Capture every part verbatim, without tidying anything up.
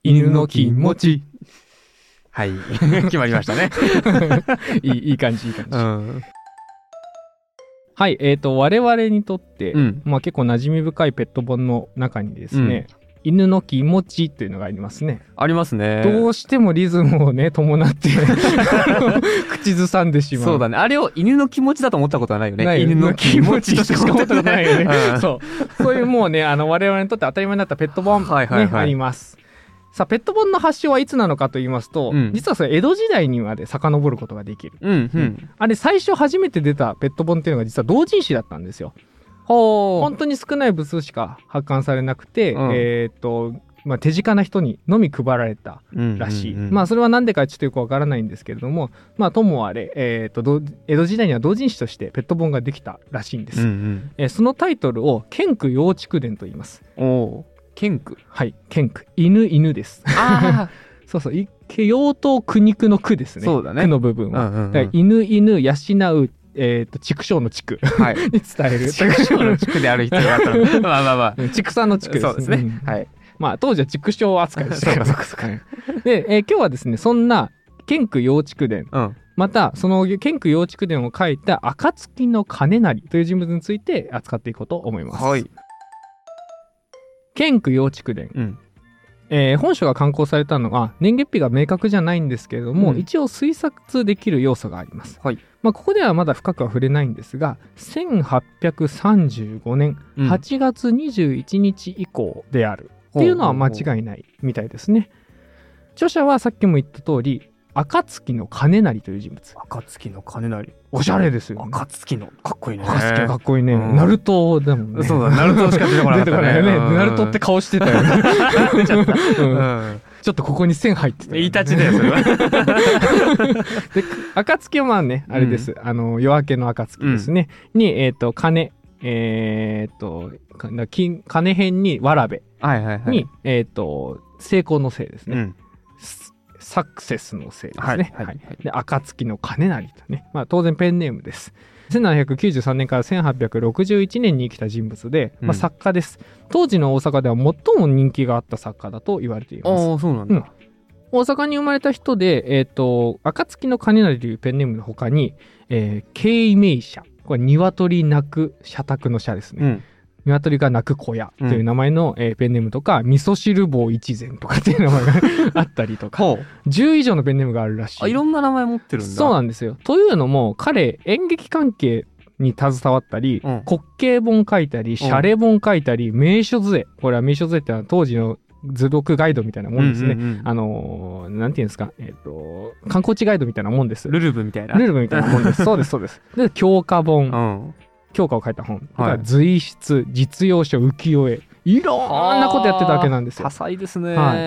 犬の気持ち。 はい決まりましたねいい、いい感じいい感じ、 うん、 はい、えーと我々にとって、 うんまあ、結構馴染み深いペット本の中にですね、うん、犬の気持ちっていうのがありますね。 ありますね。 どうしてもリズムをね伴って口ずさんでしまう。 そうだね。あれを犬の気持ちだと思ったことはないよね。 ない犬の気持ちとしか思ったことないよね、 うん、そうそういうもうねあの我々にとって当たり前になったペット本、ね、はいはいはい、あります。さあペット本の発祥はいつなのかと言いますと、うん、実はそれ江戸時代にまで遡ることができる、うんうんうん、あれ最初初めて出たペット本っていうのが実は同人誌だったんですよ。ほ本当に少ない部数しか発刊されなくて、うん、えー、っとまあ、手近な人にのみ配られたらしい、うんうんうん、まあそれは何でかちょっとよくわからないんですけれども、まあともあれ、えー、と江戸時代には同人誌としてペット本ができたらしいんです、うんうん、えー、そのタイトルを犬句養畜伝と言います。 お犬句、 はい犬句犬犬です。あそうそう養豚苦肉の句ですね。 そうだね、 句の部分は、うんうんうん、だから犬犬養うえー、と畜生の畜、はい、に伝える畜生の畜である必要があったのまあまあまあ畜産の畜ですね。 そうですね、うん、はいまあ当時は畜生扱いでしたからで、えー、今日はですねそんな犬句養畜伝、うん、またその犬句養畜伝を書いた暁の金成という人物について扱っていこうと思います。はい、犬句養畜伝、うん、えー、本書が刊行されたのは年月日が明確じゃないんですけれども、うん、一応推察できる要素があります。はい、まあ、ここではまだ深くは触れないんですがせんはっぴゃくさんじゅうごねんはちがつにじゅういちにち以降であるっていうのは間違いないみたいですね。著者はさっきも言った通り暁の金成という人物。 暁の金成おしゃれですよね。 暁のかっこいいね。 暁かっこいいね、うん、ナルトだもんね。 そうだナルトしか出てこなかったね。 ねナルトって顔してたよね出ちゃった、うんうんちょっとここに線入ってた、ね。 いい立ちだよそれはで暁はまあねあれです、うん、あの夜明けの暁ですね、うん、にえっ、ー、と金えっ、ー、と金金辺にわらべに、はいはいはい、えっ、ー、と成功のせいですね、うん、サクセスのせいですね、はいはいはい、で暁の金成とね、まあ、当然ペンネームです。せんななひゃくきゅうじゅうさんねんからせんはっぴゃくろくじゅういちねんに生きた人物で、まあ、作家です、うん、当時の大阪では最も人気があった作家だと言われています。 ああそうなんだ、うん、 大阪に生まれた人で、えーと、暁の金成というペンネームの他に、えー、慶明社、これ鶏鳴く社宅の社ですね、うん、鶏が鳴く小屋という名前の、うんえー、ペンネームとか味噌汁棒一膳とかっていう名前があったりとかじゅう以上のペンネームがあるらしい。 あいろんな名前持ってるんだ。 そうなんですよ。というのも彼演劇関係に携わったり、うん、滑稽本書いたりシャレ本書いたり、うん、名所図絵、これは名所図絵ってのは当時の図読ガイドみたいなもんですね、うんうんうん、あのー、なんていうんですか、えーと観光地ガイドみたいなもんです。 ルルブみたいなルルブみたいなもんですそうですそうです。で教科本、うん教科を書いた本、はい、随筆実用書浮世絵いろんなことやってたわけなんですよ。 多彩ですね、 はい、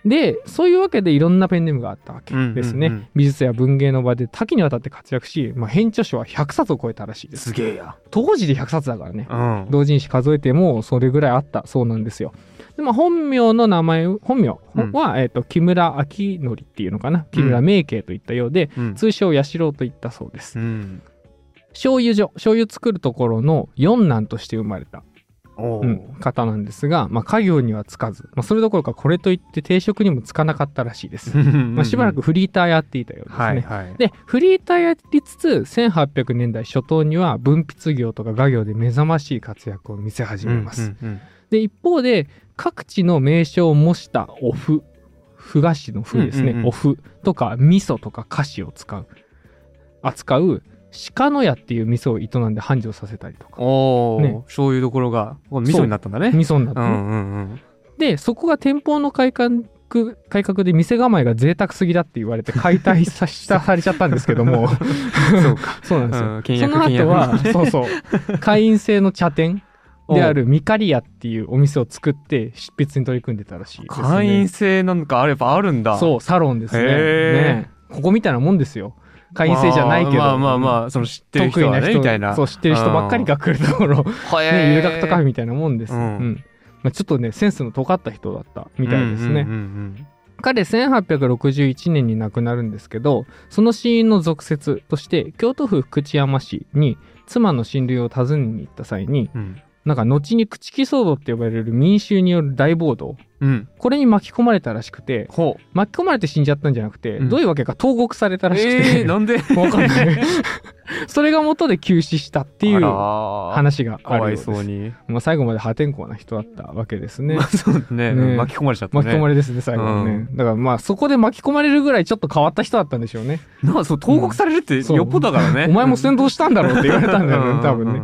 でそういうわけでいろんなペンネームがあったわけですね、うんうんうん、美術や文芸の場で多岐にわたって活躍し、まあ、編著書はひゃくさつを超えたらしいです。 すげえや。 当時でひゃくさつだからね、うん、同人誌数えてもそれぐらいあったそうなんですよ。で、まあ、本名の名前本名は、うん、えーと木村明則っていうのかな、木村明慶といったようで、うん、通称八代といったそうです、うん醤油所醤油作るところの四男として生まれた、うん、方なんですが、まあ、家業にはつかず、まあ、それどころかこれといって定職にもつかなかったらしいですまあしばらくフリーターやっていたようですね、はいはい、でフリーターやりつつせんはっぴゃくねんだい初頭には文筆業とか画業で目覚ましい活躍を見せ始めます、うんうんうん、で一方で各地の名所を模したお麩麩菓子の麩ですね、うんうんうん、お麩とか味噌とか菓子を使う扱う鹿の屋っていう味噌を営んで繁盛させたりとか、 おー、ね、醤油どころが味噌になったんだね。 味噌になった、ね、うんうんうん、でそこが店舗の改革改革で店構えが贅沢すぎだって言われて解体さされちゃったんですけどもそうかそうなんですよ、うん、倹約その後はそうそう会員制の茶店であるミカリアっていうお店を作って執筆に取り組んでたらしいですね。 会員制なんかあればあるんだ。 そうサロンです ね, ねここみたいなもんですよ。会員制じゃないけど、 まあまあまあその知ってる人はねみたいな、 そう知ってる人ばっかりが来るところ、ね、ゆる学とカフェみたいなもんです、うんうんまあ、ちょっとねセンスの尖った人だったみたいですね、うんうんうんうん、彼せんはっぴゃくろくじゅういちねんに亡くなるんですけど、その死因の俗説として京都府福知山市に妻の親類を訪ねに行った際に、うん、なんか後に朽木騒動って呼ばれる民衆による大暴動うん、 これに巻き込まれたらしくて、 ほう巻き込まれて死んじゃったんじゃなくて、 うん、 どういうわけか投獄されたらしくて、 えー、なんでわかんないそれが元で急死したっていう話があるようです。 かわいそうに、 まあ、最後まで破天荒な人だったわけですね。 まあ、そうねね巻き込まれちゃったね。 巻き込まれですね、最後はね、うん、だからまあそこで巻き込まれるぐらいちょっと変わった人だったんでしょうね。 なあ、そう投獄されるってよっぽどだからね、 うん、お前も先導したんだろうって言われたんだよね多分ね。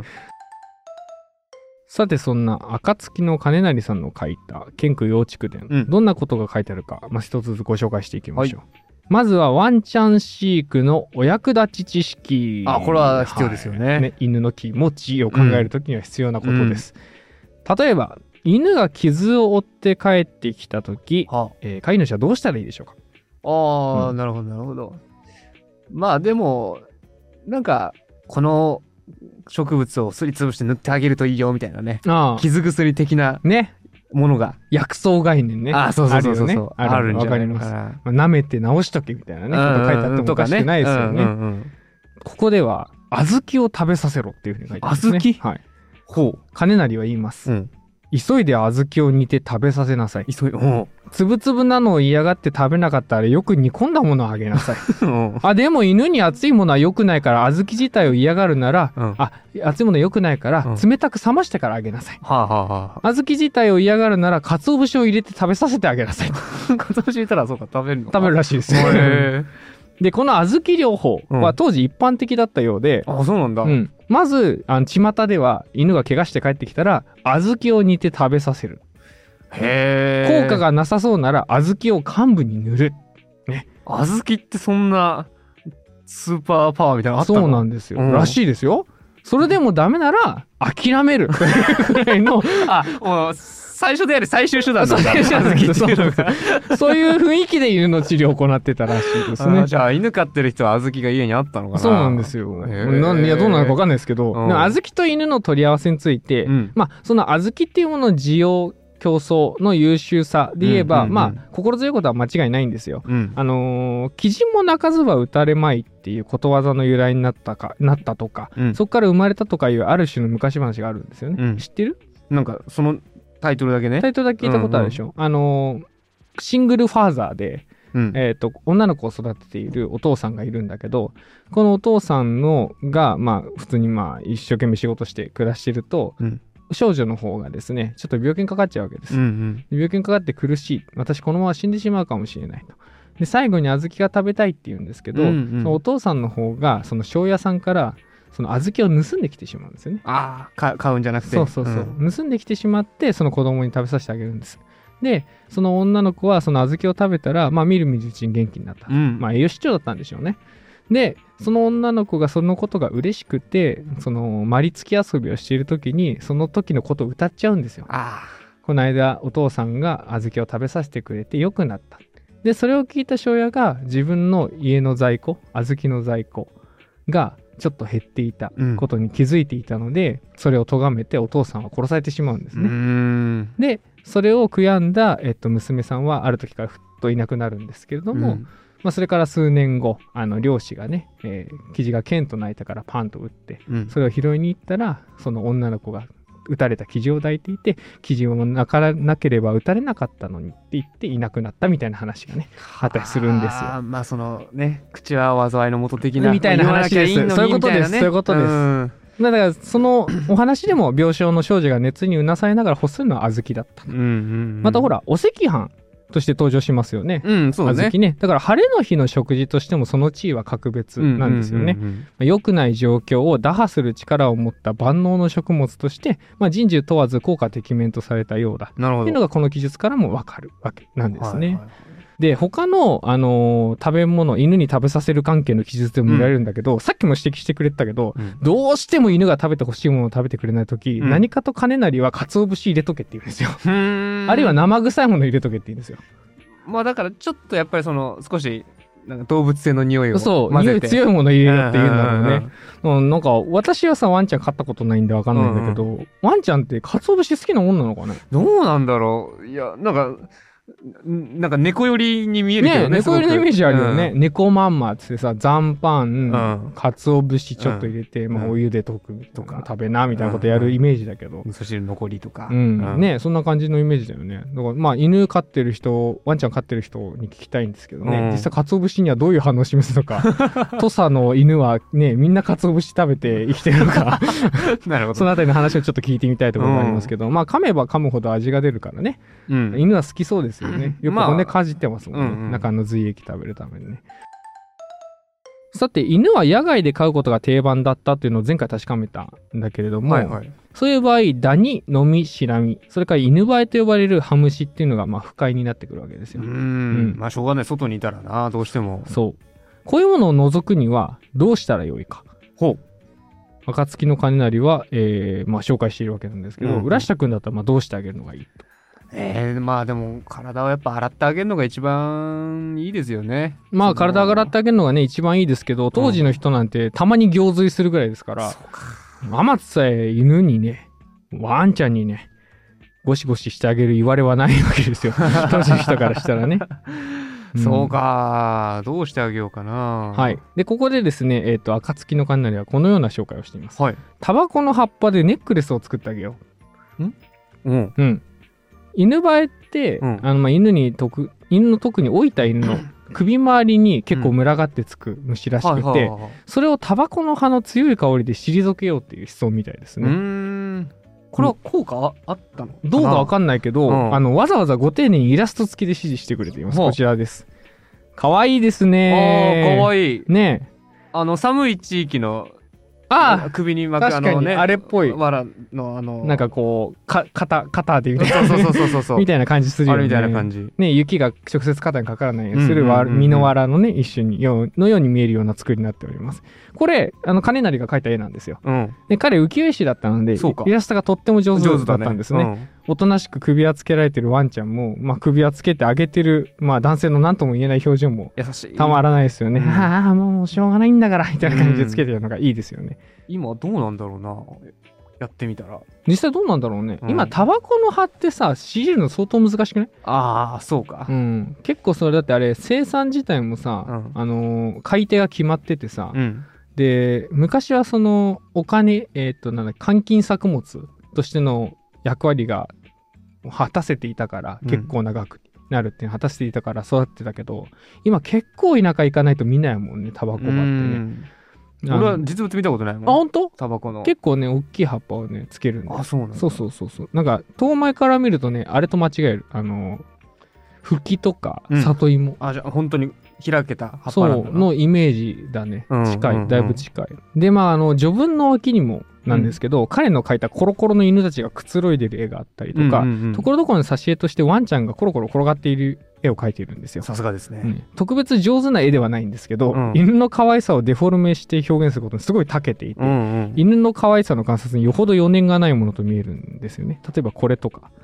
さて、そんな暁の金成さんの書いた健空養畜伝、うん、どんなことが書いてあるか、まあ、一つずつご紹介していきましょう、はい。まずはワンちゃん飼育のお役立ち知識。 あ、これは必要ですよね。はい、ね、 犬の気持ちを考えるときには必要なことです、うん、例えば犬が傷を負って帰ってきたとき、はあ、えー、飼い主はどうしたらいいでしょうか。 ああ、 うん、 なるほどなるほど。まあでもなんかこの植物をすりつぶして塗ってあげるといいよみたいなね、ああ、傷薬的なねものが、 薬草概念ね、 ああ、そうそうそうそう、 ね、 あるんじゃないかな。まあ、舐めて治しとけみたいなねこと書いてあってもおかしくないですよね。ここでは小豆を食べさせろっていうふうに書いてあるんですね。 小豆、 はい、ほう、金成は言います、うん、急いで小豆を煮て食べさせなさい。 急い、おつぶつぶなのを嫌がって食べなかったらよく煮込んだものをあげなさいあ、でも犬に熱いものは良くないから小豆自体を嫌がるなら、うん、あ、熱いもの良くないから、うん、冷たく冷ましてからあげなさい、はあはあはあ、小豆自体を嫌がるなら鰹節を入れて食べさせてあげなさい鰹節入れたらそうか食べるのか、 食べるらしいですよで、この小豆療法は当時一般的だったようで、 うん、あ、そうなんだ、 うん、まずあの巷では犬が怪我して帰ってきたら小豆を煮て食べさせる。 へー、効果がなさそうなら小豆を患部に塗る、ね、 小豆ってそんなスーパーパワーみたいなのあったの？ そうなんですよ、 うん、 らしいですよ。それでもダメなら諦めるぐらいのあ、もう最初であり最終手段なんだそういう雰囲気で犬の治療を行ってたらしいですね。 じゃあ犬飼ってる人は小豆が家にあったのかな。 そうなんですよ。なんいやどうなのか分かんないですけど、うん、小豆と犬の取り合わせについて、うん、まあその小豆っていうものの需要競争の優秀さで言えば、うんうんうん、まあ心強いことは間違いないんですよ、うん、あのー、雉も鳴かずば打たれまいっていうことわざの由来になったかなったとか、うん、そこから生まれたとかいうある種の昔話があるんですよね、うん、知ってる？ なんかそのタイトルだけね、 タイトルだけ聞いたことあるでしょ、うんうん、あのー、シングルファーザーで、うん、えーと、女の子を育てているお父さんがいるんだけど、このお父さんのがまあ普通にまあ一生懸命仕事して暮らしてると、うん、少女の方がですねちょっと病気にかかっちゃうわけです、うんうん、病気にかかって苦しい、私このまま死んでしまうかもしれないと。で最後に小豆が食べたいって言うんですけど、うんうん、そのお父さんの方がその庄屋さんからその小豆を盗んできてしまうんですよね。 ああ、買うんじゃなくて、 そうそうそう、うん、盗んできてしまってその子供に食べさせてあげるんです。でその女の子はその小豆を食べたら、まあ、みるみるうちに元気になった、うん、まあ栄養失調だったんでしょうね。でその女の子がそのことが嬉しくてそのまりつき遊びをしている時にその時のことを歌っちゃうんですよ。 あこの間お父さんが小豆を食べさせてくれて良くなった。でそれを聞いた庄屋が自分の家の在庫小豆の在庫がちょっと減っていたことに気づいていたので、うん、それを咎めてお父さんは殺されてしまうんですね。 うーんでそれを悔やんだ、えっと、娘さんはある時からふっといなくなるんですけれども、うんまあ、それから数年後あの漁師がね、えー、キジが剣と鳴いたからパンと撃って、うん、それを拾いに行ったらその女の子が撃たれたキジを抱いていてキジを鳴かなければ撃たれなかったのにって言っていなくなったみたいな話がねあったりするんですよ。 あまあそのね口は災いの元的なみたいな話です。そういうことです、ね、そういうことです。うんだからそのお話でも病床の少女が熱にうなされながら欲するのは小豆だった、うんうんうん、またほらお赤飯として登場しますよね、 うんそうね、 小豆ね。だから晴れの日の食事としてもその地位は格別なんですよね、うんうんうんうん、良くない状況を打破する力を持った万能の食物として、まあ、人獣問わず効果てきめんとされたようだなるほどっていうのがこの記述からも分かるわけなんですね、はいはいはい。で他の、あのー、食べ物犬に食べさせる関係の記述でも見られるんだけど、うん、さっきも指摘してくれてたけど、うん、どうしても犬が食べてほしいものを食べてくれないとき、うん、何かと金なりは鰹節入れとけって言うんですよあるいは生臭いもの入れとけって言うんですよ。 まあだからちょっとやっぱりその少しなんか動物性の匂いを混ぜてそう匂い強いもの入れるって言うんだろうね、うん、なんか私はさワンちゃん飼ったことないんで分かんないんだけど、うんうん、ワンちゃんって鰹節好きなもんなのかね。 どうなんだろう。いやなんかなんか猫寄りに見えるけどね。 ね、猫寄りのイメージあるよね。うん、猫まんまってさ、残飯、うん、鰹節ちょっと入れて、うん、まあ、お湯で溶くとか、食べなみたいなことやるイメージだけど。 味噌汁残りとか。 うん。うん、ね、そんな感じのイメージだよね。だからまあ、犬飼ってる人、ワンちゃん飼ってる人に聞きたいんですけどね、うん、実際鰹節にはどういう反応を示すのか。土佐の犬はね、みんな鰹節食べて生きてるのか。 なるほど。 そのあたりの話をちょっと聞いてみたいところがありますけど、うん、まあ、噛めば噛むほど味が出るからね。うん、犬は好きそうですよね。よく骨かじってますもんね。まあうんうん、中の髄液食べるためにね。さて、犬は野外で飼うことが定番だったっていうのを前回確かめたんだけれども、はいはい、そういう場合、ダニ、ノミ、シラミ、それから犬バエと呼ばれるハムシっていうのがまあ不快になってくるわけですよ。 うーん、うん、まあしょうがない。外にいたらな、どうしても。 そう。こういうものを除くにはどうしたらよいか。 ほう。 暁の金成は、えーまあ、紹介しているわけなんですけど、うんうん、浦下くんだったらまあどうしてあげるのがいいと。 えー、まあでも体をやっぱ洗ってあげるのが一番いいですよね。 まあ体を洗ってあげるのがね一番いいですけど、当時の人なんてたまに行水するぐらいですから、うん、天津さえ犬にね、ワンちゃんにね、ゴシゴシしてあげる言われはないわけですよ。当時の人からしたらね。 うん、そうか、どうしてあげようかな。 はい。で、ここでですね、えっと、暁の金成はこのような紹介をしています。 はい。 タバコの葉っぱでネックレスを作ってあげよう。んうん。 うん。犬バエって、うん、あのまあ犬に特犬の特に老いた犬の首周りに結構群がってつく虫らしくて、それをタバコの葉の強い香りで退けようっていう思想みたいですね。 うーん、これは効果あったのかな？ どうかわかんないけど、うん、あのわざわざご丁寧にイラスト付きで指示してくれています。こちらです。かわいいですね。 あー、かわいいね。 あの寒い地域のああ、 首に巻くあのね、 あれっぽい。 藁のあのなんかこうか肩肩でみたいな、 そうそうそうそうそうみたいな感じするよね。 あれみたいな感じ。 ね、雪が直接肩にかからないようにする実の藁のね一種によのように見えるような作りになっております。これあの金成が描いた絵なんですよ。うん、で彼浮世絵師だったのでイラストがとっても上手だったんですね。ね、うん、おとなしく首輪つけられてるワンちゃんも、まあ、首輪つけてあげてる、まあ、男性の何とも言えない表情も優しいたまらないですよね。うん、ああもうしょうがないんだからみたいな感じでつけてるのがいいですよね。 うん、今どうなんだろうな、やってみたら実際どうなんだろうね。うん、今タバコの葉ってさ仕入れるの相当難しくない？ ああそうか、 うん、結構それだってあれ生産自体もさ、うん、あのー、買い手が決まっててさ、うん、で昔はそのお金えっ、ー、となんだ換金作物としての役割が果たせていたから、結構長くなるっていうのを果たせていたから育ってたけど、今結構田舎行かないと見ないもんね、タバコ葉ってね。 俺は実物見たことないもん。 あ、本当？ タバコの結構ね大きい葉っぱをねつけるんで。 あ、そうなんだ。 そうそうそうそう。なんか遠前から見るとね、あれと間違える、あのフキとか里芋、うん、 あ、じゃあ本当に開けた葉っぱなんだな。 そうのイメージだね。近い、うんうんうん、だいぶ近い。でまああの序文の脇にもなんですけど、うん、彼の描いたコロコロの犬たちがくつろいでる絵があったりとか、うんうんうん、ところどころの挿絵としてワンちゃんがコロコロ転がっている絵を描いているんですよ。 さすがですね、 うん、特別上手な絵ではないんですけど、うん、犬の可愛さをデフォルメして表現することにすごい長けていて、うんうん、犬の可愛さの観察によほど余念がないものと見えるんですよね。例えばこれとか。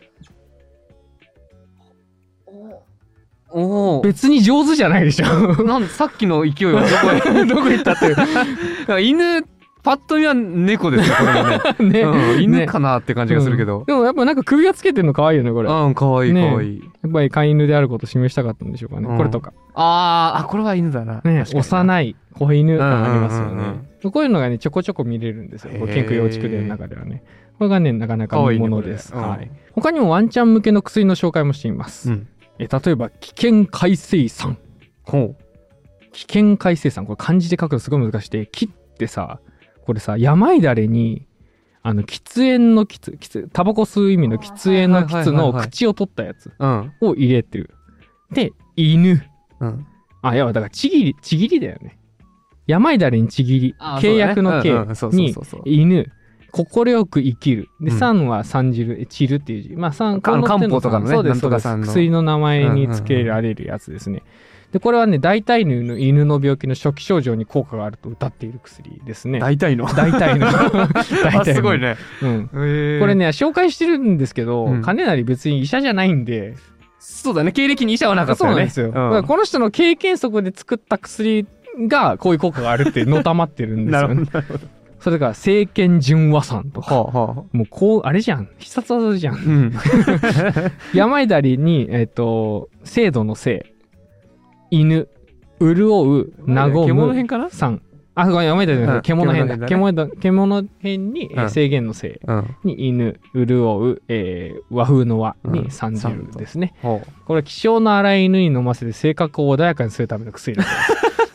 お別に上手じゃないでしょ。 なんでさっきの勢いはどこへどこ行ったっていう犬パッと見は猫ですよこれもね。ね、うん、犬かなって感じがするけど、 ね、うん、でもやっぱなんか首がつけてるの可愛いよねこれ。 うん、可愛い可愛い、 ね、やっぱり飼い犬であることを示したかったんでしょうかね、うん、これとか。 あーあ、これは犬だな、 ね、幼い子犬感ありますよね、うんうんうん、こういうのがねちょこちょこ見れるんですよ、研究幼畜伝の中ではね。これがねなかなか見ものです、ね、はい、他にもワンちゃん向けの薬の紹介もしています、うん、え例えば危険海青酸。ほう、危険海青酸、これ漢字で書くとすごい難しくて、木ってさこれさ病だれにあの喫煙の喫タバコ吸う意味の喫煙の喫の口を取ったやつを入れてる、うん、で犬、うん、あいやだからちぎりちぎりだよね。病だれにちぎり、契約の契に犬、快く生きるで、うん、酸は酸汁散るっていう字、まあ酸漢方とかのね、 そうですそうです、薬の名前につけられるやつですね。でこれはね大体の犬の病気の初期症状に効果があると謳っている薬ですね。 大体の大体の大体のすごいね、 うん、これね紹介してるんですけど、うん、金成別に医者じゃないんで。 そうだね、経歴に医者はなかったよね。 そうなんですよ、うん、だからこの人の経験則で作った薬がこういう効果があるってのたまってるんですよね。 それから聖剣純和さんとか、はあはあ、もうこうあれじゃん必殺技じゃん、うん、病だりにえっ、ー、と制度のせい犬潤う和む獣編かなさんあ、ごめん、やめてください。獣編だ。獣獣編に、うん、制限のせいに犬、潤う、えー、和風の和にさんじゅうですね。うん、これは気性の荒い犬に飲ませて性格を穏やかにするための薬なんです。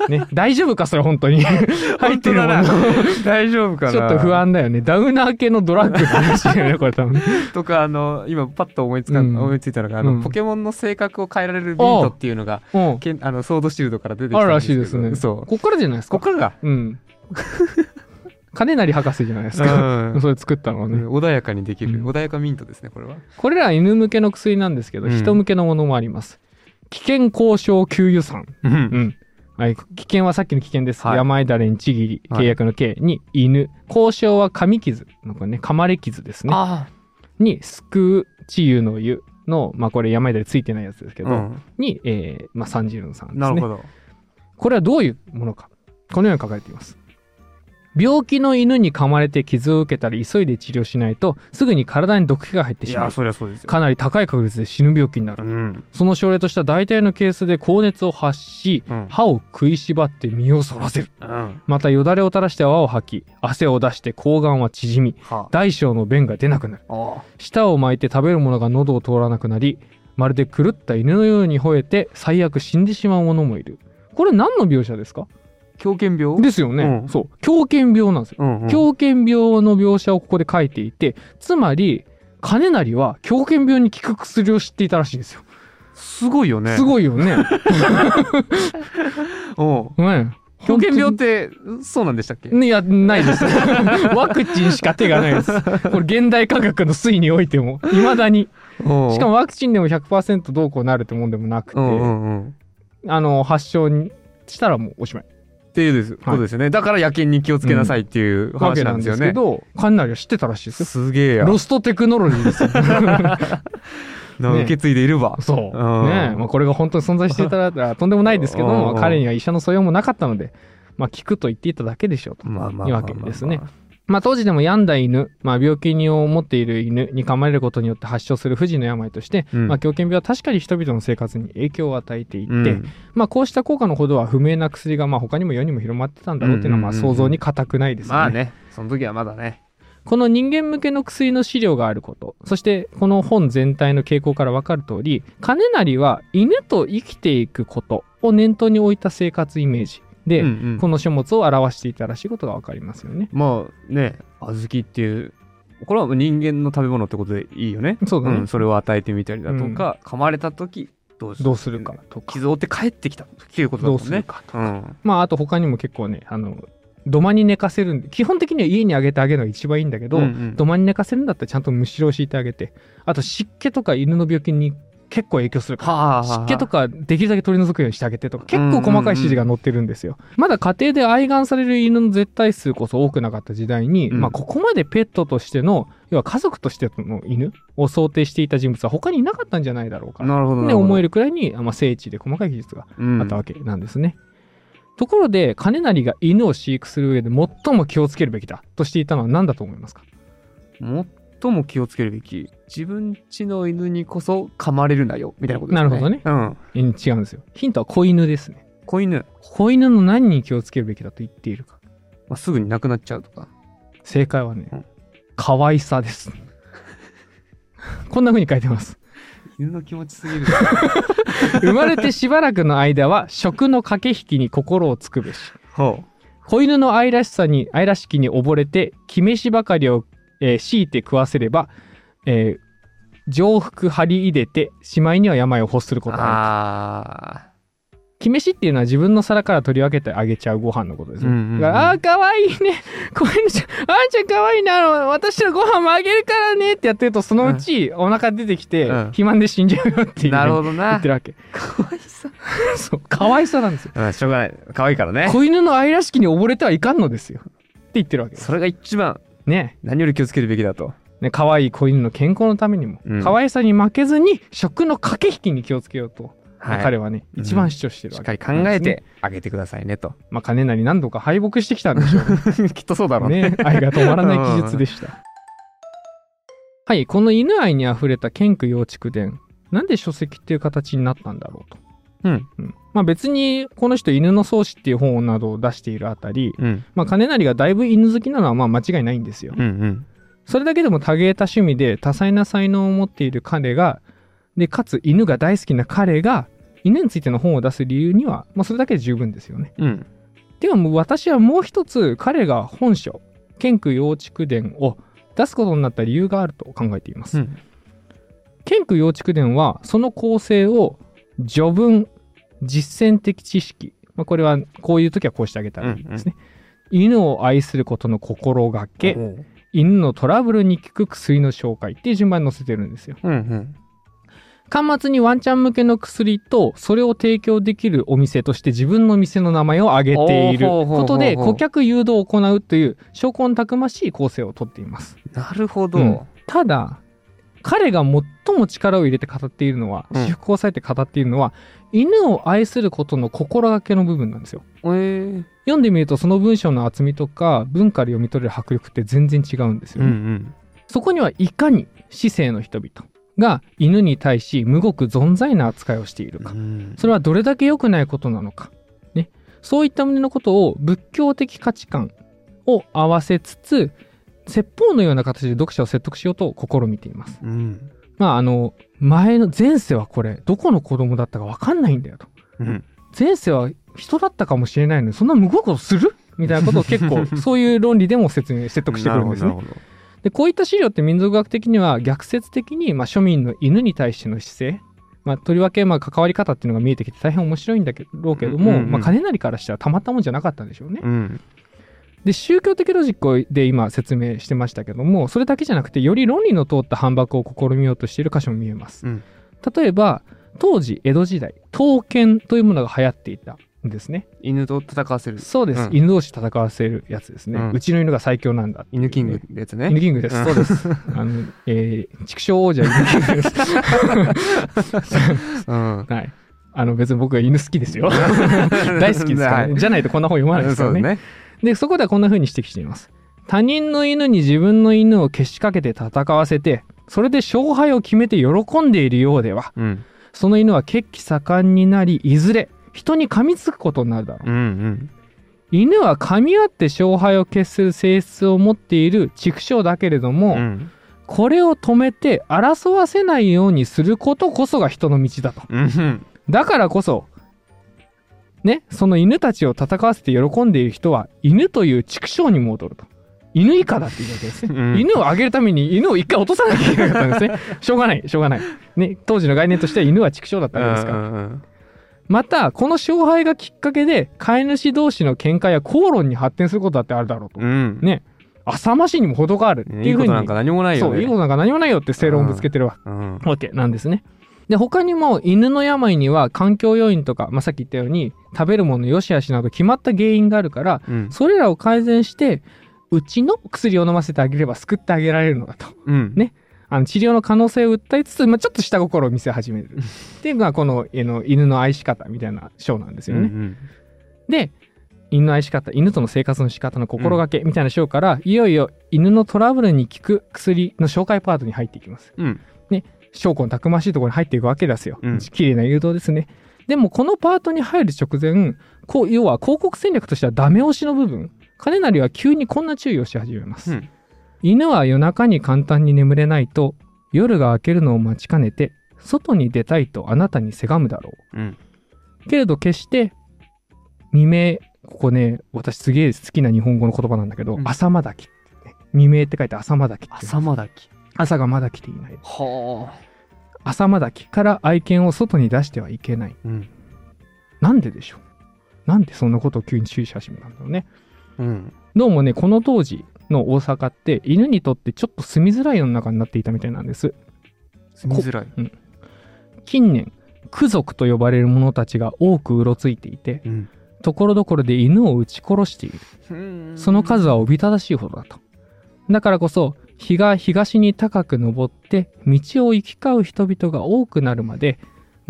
ね、大丈夫かそれ本当に入ってるもの大丈夫かな。 ちょっと不安だよね。ダウナー系のドラッグの話だよねこれ多分。 とかあの今パッと思いつか、うん、思いついたのがあの、うん、ポケモンの性格を変えられるビートっていうのが、うん、けあのソードシールドから出てきたんですけど。あるらしいですね。そう。こっからじゃないですか。こっからが。 うん。金成博士じゃないですか、うん、それ作ったのはね、 うん、穏やかにできる、うん、穏やかミントですねこれは。 これらは犬向けの薬なんですけど、うん、人向けのものもあります。危険交渉給油酸、うんうんはい、危険はさっきの危険です、はい、病だれにちぎり契約の契に犬、交渉は噛み傷なんかね噛まれ傷ですねに救う治癒の湯のまあこれ病だれついてないやつですけど、うん、に、えーまあ、さんじゅうのさんですね。 なるほど。 これはどういうものかこのように書かれています。病気の犬に噛まれて傷を受けたら急いで治療しないとすぐに体に毒気が入ってしまう。いや、そりゃそうですよ。かなり高い確率で死ぬ病気になる、うん、その症例としては大体のケースで高熱を発し、うん、歯を食いしばって身をそらせる、うん、またよだれを垂らして泡を吐き汗を出して睾丸は縮み、はあ、大小の便が出なくなる。舌を巻いて食べるものが喉を通らなくなりまるで狂った犬のように吠えて最悪死んでしまう者もいる。これ何の描写ですか？ 狂犬病ですよね、うん、そう狂犬病なんですよ、うんうん、狂犬病の描写をここで書いていて、つまり金成は狂犬病に効く薬を知っていたらしいんですよ。 すごいよね。 すごいよねおう、ね、狂犬病ってそうなんでしたっけ？ いやないですワクチンしか手がないです。これ現代科学の推においてもいまだにしかもワクチンでも ひゃくパーセント どうこうなるってもんでもなくて、うんうんうん、あの発症にしたらもうおしまいっていうです、はい、ことですよね。だから野犬に気をつけなさいっていう話なんですよね。 うん、わけなんですけど、金成は知ってたらしいですよ。 すげえや。 ロストテクノロジーですよ。 受け継いでいるわ。 そう。ね、まあこれが本当に存在していたらとんでもないですけども、彼には医者の素養もなかったので、まあ聞くと言っていただけでしょうというわけですね。まあ当時でも病んだ犬、まあ、病気を持っている犬に噛まれることによって発症する不治の病として、うん、まあ、狂犬病は確かに人々の生活に影響を与えていて、うん、まあ、こうした効果のほどは不明な薬がまあ他にも世にも広まってたんだろうっていうのはまあ想像に難くないですよね。 まあね、その時はまだね。 この人間向けの薬の資料があること、そしてこの本全体の傾向から分かる通り、金成は犬と生きていくことを念頭に置いた生活イメージで、うんうん、この書物を表していたらしいことが分かりますよね。 まあね、小豆っていうこれは人間の食べ物ってことでいいよね。 そうだね、 うん、それを与えてみたりだとか、うん、噛まれた時どうする、 どうするかとか、 傷を負って帰ってきたっていうことだもんね。 どうするかとか、うん、まああと他にも結構ね、あの土間に寝かせるんで、基本的には家にあげてあげるのが一番いいんだけど、うんうん、土間に寝かせるんだったらちゃんとむしろを敷いてあげて、あと湿気とか犬の病気に結構影響するから、はあはあ、湿気とかできるだけ取り除くようにしてあげてとか、結構細かい指示が載ってるんですよ。うんうんうん、まだ家庭で愛玩される犬の絶対数こそ多くなかった時代に、うん、まあここまでペットとしての、要は家族としての犬を想定していた人物は他にいなかったんじゃないだろうか、 なるほどね、思えるくらいに、まあ、精緻で細かい技術があったわけなんですね。うん、ところで金成が犬を飼育する上で最も気をつけるべきだとしていたのは何だと思いますか？ 最も気をつけるべき、自分家の犬にこそ噛まれるなよみたいなことですね。 なるほどね、うん、違うんですよ。ヒントは子犬ですね。 子犬子犬の何に気をつけるべきだと言っているか、 まあ、すぐに亡くなっちゃうとか。 正解はね、うん、可愛さですこんな風に書いてます。 犬の気持ちすぎる生まれてしばらくの間は食の駆け引きに心をつくべし、ほう、子犬の愛らしさに愛らしきに溺れて気飯ばかりをえー、強いて食わせれば、えー、上腹張り入れてしまいには病を欲することがある。気飯っていうのは自分の皿から取り分けてあげちゃうご飯のことですよ、うんうんうん、だからあーかわいいね、こういうのちゃんあーちゃんかわいいな、私のご飯もあげるからねってやってると、そのうちお腹出てきて、うん、肥満で死んじゃうよっていう、ね、 なるほどな、 言ってるわけ。 かわいさそう、かわいさなんですよ、 うん、しょうがない、かわいいからね。 子犬の愛らしきに溺れてはいかんのですよって言ってるわけです。 それが一番ね、何より気をつけるべきだと。 ね、可愛い子犬の健康のためにも、うん、可愛さに負けずに食の駆け引きに気をつけようとはい、彼はね一番主張してるわけ、 うん、しっかり考えてあげてくださいねと。 まあ金成何度か敗北してきたんでしょう、ね、 きっとそうだろうね。 ね、愛が止まらない記述でした。はい、この犬愛にあふれた建久陽畜伝、なんで書籍っていう形になったんだろうと。 うんうん、まあ別にこの人犬の創始っていう本などを出しているあたり、うん、まあ金成がだいぶ犬好きなのはまあ間違いないんですよ、 うんうん、 それだけでも多芸多趣味で多彩な才能を持っている彼がでかつ犬が大好きな彼が犬についての本を出す理由には、まあ、それだけで十分ですよね、 うん、 ではもう私はもう一つ彼が本書建久陽畜伝を出すことになった理由があると考えています、うん、建久陽畜伝はその構成を序文実践的知識、まあ、これはこういう時はこうしてあげたらいいですね、うんうん、犬を愛することの心がけ、犬のトラブルに効く薬の紹介っていう順番に載せてるんですよ、 うんうん、 端末にワンちゃん向けの薬とそれを提供できるお店として自分の店の名前を挙げていることで顧客誘導を行うという証拠たくましい構成をとっています。 なるほど、 うん、ただ彼が最も力を入れて語っているのは、私服を抑えて語っているのは、うん、犬を愛することの心がけの部分なんですよ、 えー、 読んでみるとその文章の厚みとか文から読み取れる迫力って全然違うんですよね、うんうん、そこにはいかに市井の人々が犬に対し無ごく存在な扱いをしているか、うん、それはどれだけ良くないことなのか、ね、そういった旨のことを仏教的価値観を合わせつつ説法のような形で読者を説得しようと試みています、 うん、 まああの前の前世はこれどこの子供だったか分かんないんだよと、 うん、 前世は人だったかもしれないのにそんな無ごくをするみたいなことを結構そういう論理でも説明説得してくるんですねでこういった資料って民族学的には逆説的に、まあ、庶民の犬に対しての姿勢、まあ、とりわけまあ関わり方っていうのが見えてきて大変面白いんだろうけども、うんうんうん、まあ、金成からしたらたまったもんじゃなかったんでしょうね、 うん、 で宗教的ロジックで今説明してましたけどもそれだけじゃなくてより論理の通った反駁を試みようとしている箇所も見えます、 うん、 例えば当時江戸時代刀剣というものが流行っていたですね。 犬と戦わせる。 そうです、うん、犬同士戦わせるやつですね、うん、うちの犬が最強なんだ、 犬キングってやつね。 犬キングです、うん、そうですあの、えー、畜生王者犬キングです、うん、はい、あの別に僕は犬好きですよ大好きですから、ね、はい、じゃないとこんな本読まないですからね。そうね。でそこではこんな風に指摘しています。他人の犬に自分の犬をけしかけて戦わせてそれで勝敗を決めて喜んでいるようでは、 うん、 その犬は血気盛んになりいずれ人に噛みつくことになるだろう、 うんうん、 犬は噛み合って勝敗を決する性質を持っている畜生だけれども、 うん、 これを止めて争わせないようにすることこそが人の道だと、 うん、 だからこそね、その犬たちを戦わせて喜んでいる人は犬という畜生に戻ると、犬以下だっていうわけですね、うん、犬をあげるために犬を一回落とさなきゃいけなかったんですねしょうがないしょうがない、ね、当時の概念としては犬は畜生だったわけですから、 うんうん、 またこの勝敗がきっかけで飼い主同士の喧嘩や口論に発展することだってあるだろうと、 うん、 ね、浅ましにも程があるっていうふうに、いいことなんか何もないよね。 そう、いいことなんか何もないよって正論をぶつけてるわ、 うんうん、 わけなんですね。で他にも犬の病には環境要因とか、まあ、さっき言ったように食べるもの良し悪しなど決まった原因があるから、 うん、 それらを改善してうちの薬を飲ませてあげれば救ってあげられるのだと、 うん、 ね、あの治療の可能性を訴えつつ、まあ、ちょっと下心を見せ始めるっていうのがこの、えの犬の愛し方みたいな章なんですよね、 うんうん、 で犬の愛し方、犬との生活の仕方の心がけみたいな章から、うん、いよいよ犬のトラブルに効く薬の紹介パートに入っていきます、 うん、 ね、証拠のたくましいところに入っていくわけですよ、 うん、 綺麗な誘導ですね。でもこのパートに入る直前、こう要は広告戦略としてはダメ押しの部分、金成は急にこんな注意をし始めます、 うん、 犬は夜中に簡単に眠れないと夜が明けるのを待ちかねて外に出たいとあなたにせがむだろう、うん、 けれど決して未明、ここね私すげえ好きな日本語の言葉なんだけど、うん、朝まだき、未明って書いて朝まだきって、 朝まだき、 朝がまだ来ていない、 はあ、 朝まだきから愛犬を外に出してはいけない、 うん、 なんででしょう、なんでそんなことを急に注意し始めたんだろうね、 うん、 どうもねこの当時の大阪って犬にとってちょっと住みづらい世の中になっていたみたいなんです。 住みづらい、 うん、近年ク族と呼ばれる者たちが多くうろついていて、 うん、 ところどころで犬を撃ち殺している、その数はおびただしいほどだと。だからこそ日が東に高く昇って道を行き交う人々が多くなるまで待っ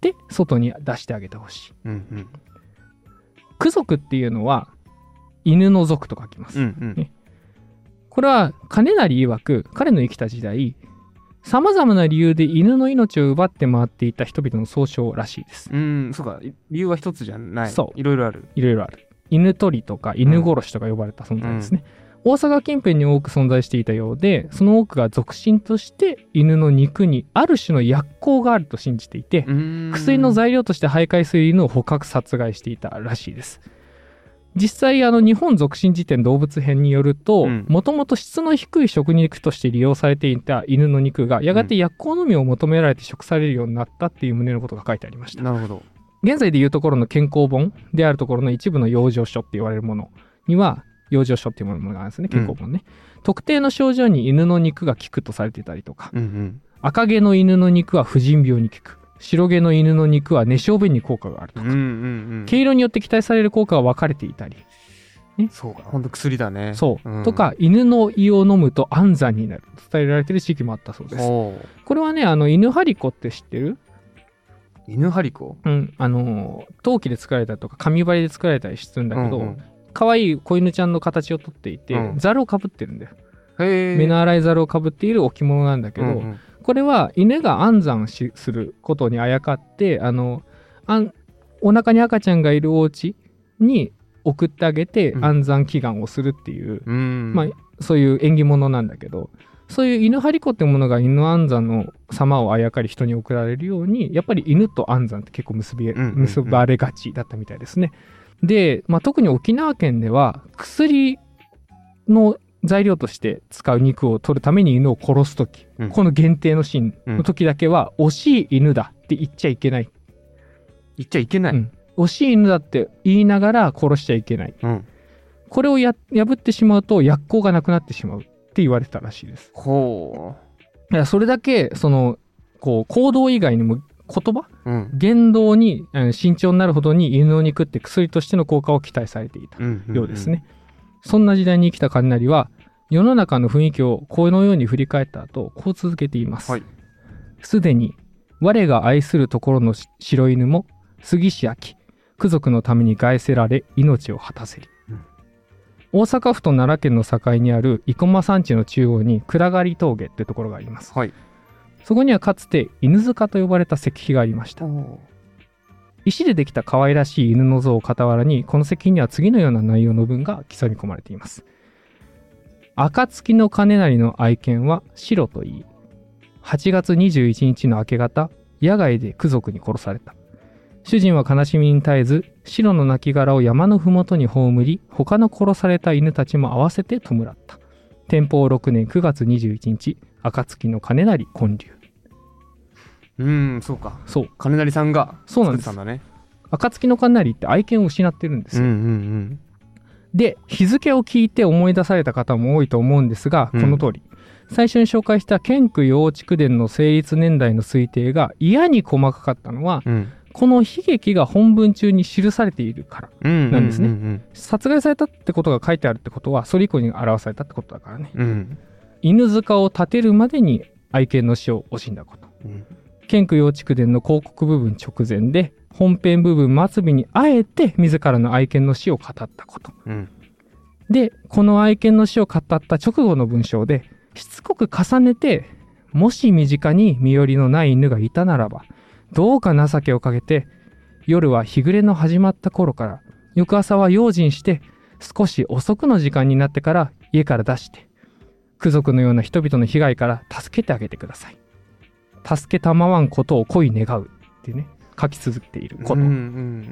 して外に出してあげてほしい、うんうん、ク族っていうのは犬の族と書きます、うんうんね、これは金成曰く彼の生きた時代さまざまな理由で犬の命を奪って回っていた人々の総称らしいです。 うん、そうか、理由は一つじゃない。そう、いろいろある。 いろいろある。犬取りとか犬殺しとか呼ばれた存在ですね。うん、大阪近辺に多く存在していたようで、その多くが属心として犬の肉にある種の薬効があると信じていて、薬の材料として徘徊する犬を捕獲殺害していたらしいです。実際あの日本属心辞典動物編によると、もともと質の低い食肉として利用されていた犬の肉がやがて薬効のみを求められて食されるようになったっていう旨のことが書いてありました。 なるほど。 現在でいうところの健康本であるところの一部の養生書って言われるものには養生書っていうものがあるんですね。健康本ね、うん、特定の症状に犬の肉が効くとされていたりとか、うんうん、赤毛の犬の肉は婦人病に効く、白毛の犬の肉は寝小便に効果があるとか、うんうんうん、毛色によって期待される効果が分かれていたり、 ね、そうか、ほんと薬だね。 そう、うん、とか犬の胃を飲むと安産になると伝えられている地域もあったそうです。これはね、あの犬張り子って知ってる？ 犬張り子？ うん、あの陶器で作られたりとか紙張りで作られたりするんだけど、うんうん、可愛い子犬ちゃんの形をとっていて、うん、ザルをかぶってるんだよ。へー。目の粗いザルをかぶっている置物なんだけど、うんうん、これは犬が安産しすることにあやかってあのあんお腹に赤ちゃんがいるお家に送ってあげて安産祈願をするっていう、うん、まあ、そういう縁起物なんだけど、そういう犬張り子ってものが犬安産の様をあやかり人に送られるようにやっぱり犬と安産って結構結び、うんうんうん、結ばれがちだったみたいですね。で、まあ、特に沖縄県では薬の材料として使う肉を取るために犬を殺すとき、うん、この限定のシーンの時だけは、うん、惜しい犬だって言っちゃいけない。 言っちゃいけない、うん、 惜しい犬だって言いながら殺しちゃいけない。うん、これをや破ってしまうと薬効がなくなってしまうって言われたらしいです。ほう。いや、それだけそのこう行動以外にも言葉、うん、言動に慎重になるほどに犬の肉って薬としての効果を期待されていたようですね。うんうんうん、そんな時代に生きた金成は世の中の雰囲気をこのように振り返った後こう続けています。すで、はい、に我が愛するところの白犬も杉氏秋貴族のために害せられ命を果たせり、うん、大阪府と奈良県の境にある生駒山地の中央に暗がり峠ってところがあります。はい、そこにはかつて犬塚と呼ばれた石碑がありました。石でできた可愛らしい犬の像を傍らにこの石碑には次のような内容の文が刻み込まれています。暁の金成の愛犬は白といい、はちがつにじゅういちにちの明け方野外で貴族に殺された。主人は悲しみに絶えず白の亡骸を山のふもとに葬り、他の殺された犬たちも合わせて弔った。天保ろくねんくがつにじゅういちにち、暁の金成建立。 うーん、そうか。そう。金成さんが作ってたんだね。 暁の金成って愛犬を失ってるんですよ。うんうんうん、で、日付を聞いて思い出された方も多いと思うんですが、この通り、うん、最初に紹介した建区陽畜伝の成立年代の推定が嫌に細かかったのは、うん、この悲劇が本文中に記されているからなんですね。うんうんうんうん、殺害されたってことが書いてあるってことはそれ以降に表されたってことだからね。うん、犬塚を建てるまでに愛犬の死を惜しんだこと。うん建区陽畜伝の広告部分直前で本編部分末尾にあえて自らの愛犬の死を語ったこと、うん、でこの愛犬の死を語った直後の文章でしつこく重ねて、もし身近に身寄りのない犬がいたならばどうか情けをかけて夜は日暮れの始まった頃から翌朝は用心して少し遅くの時間になってから家から出して貴族のような人々の被害から助けてあげてください。助けたまわんことを恋願うってね書き続けていること、うんうん、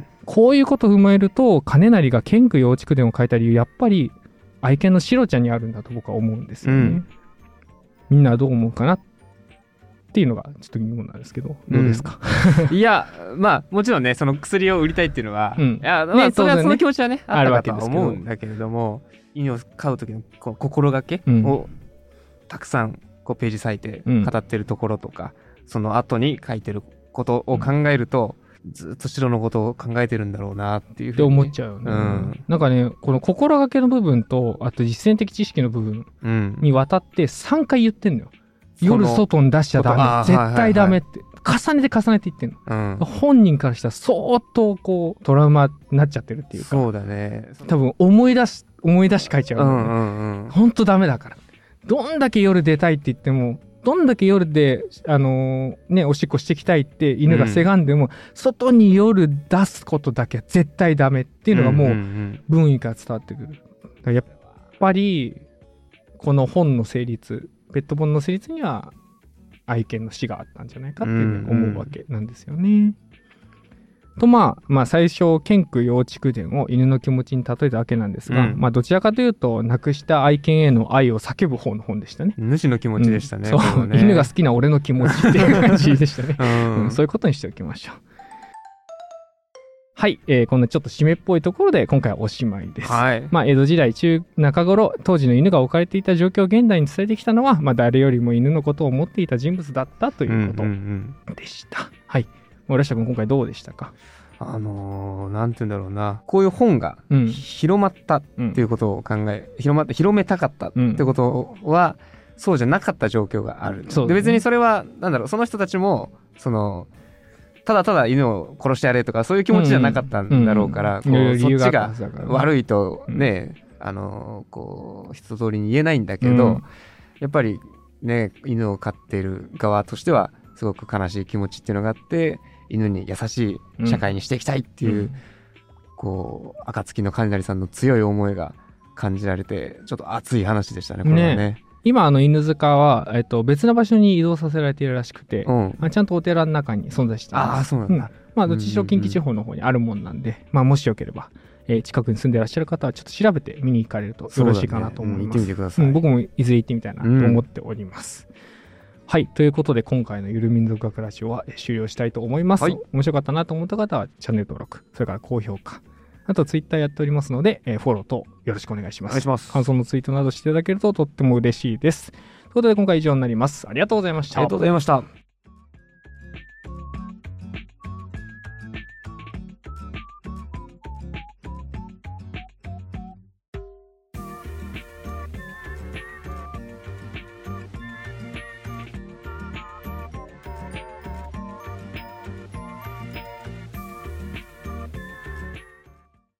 こういうことを踏まえると金成が建区陽畜伝を書いた理由やっぱり愛犬のシロちゃんにあるんだと僕は思うんですよね、うん、みんなはどう思うかなっていうのがちょっと疑問なんですけどどうですか、 うん、いやまあもちろんねその薬を売りたいっていうのは、うん、いやまあ、ね、それはその気持ちはねあったかとは思うんだけれども犬を飼う時のこう心がけをたくさんこうページ割いて語ってるところとか、うん、その後に書いてることを考えると、うん、ずっと白のことを考えてるんだろうなっていうふうに、 ね、って思っちゃうよね、うん、なんかねこの心がけの部分とあと実践的知識の部分にわたってさんかい言ってんのよ、うん、夜外に出しちゃダメ絶対ダメって、はいはいはい、 重ねて重ねていってんの、うん、本人からしたら相当こうトラウマになっちゃってるっていうか、 そうだね、 多分思い出し思い出し書いちゃうのね、うんうんうん、ほんとダメだから。どんだけ夜出たいって言っても、どんだけ夜で、あのー、ね、おしっこしてきたいって犬がせがんでも、うん、外に夜出すことだけは絶対ダメっていうのがもう文意から伝わってくる。やっぱりこの本の成立、ペット本の成立には愛犬の死があったんじゃないかっていうふうに思うわけなんですよね。うんうんとまあ、まあ最初犬区幼畜伝を犬の気持ちに例えたわけなんですが、うん、まあどちらかというと亡くした愛犬への愛を叫ぶ方の本でしたね。 主の気持ちでしたね。 うん、そう、ね、犬が好きな俺の気持ちっていう感じでしたね、うんうん、そういうことにしておきましょう。はい、えー、こんなちょっと締めっぽいところで今回はおしまいです。はい、まあ江戸時代中中頃、当時の犬が置かれていた状況を現代に伝えてきたのは、まあ誰よりも犬のことを思っていた人物だったということでした。うんうんうん、はい。森下君今回どうでしたか？ あのー、なんて言うんだろうな、こういう本が広まったっていうことを考え、うん、広まって広めたかったってことは、うん、そうじゃなかった状況がある。で、別にそれはなんだろう、その人たちもそのただただ犬を殺してやれとかそういう気持ちじゃなかったんだろうから、うんうん、こうそっちが悪いとね、うん、あのー、こう一通りに言えないんだけど、うん、やっぱりね、犬を飼っている側としてはすごく悲しい気持ちっていうのがあって、犬に優しい社会にしていきたいっていう、うん、こう暁の金成さんの強い思いが感じられて、ちょっと熱い話でしたね、これはね。ね、 今あの犬塚は、えっと、別の場所に移動させられているらしくて、うん、まあ、ちゃんとお寺の中に存在しています。 ああ、そうなんだ。うん、 まあどっちにしろ近畿地方の方にあるもんなんで、うんうん、まあもしよければ、えー、近くに住んでいらっしゃる方はちょっと調べて見に行かれるとよろしいかなと思います。 そうだね、うん、行ってみてください。 うん、僕もいずれ行ってみたいなと思っております。うん、はい、ということで今回のゆる民族学ラジオは終了したいと思います。はい、面白かったなと思った方はチャンネル登録、それから高評価、あとツイッターやっておりますので、えー、フォロー等よろしくお願いします。 お願いします。 感想のツイートなどしていただけるととっても嬉しいです。ということで今回以上になります。ありがとうございました。 ありがとうございました。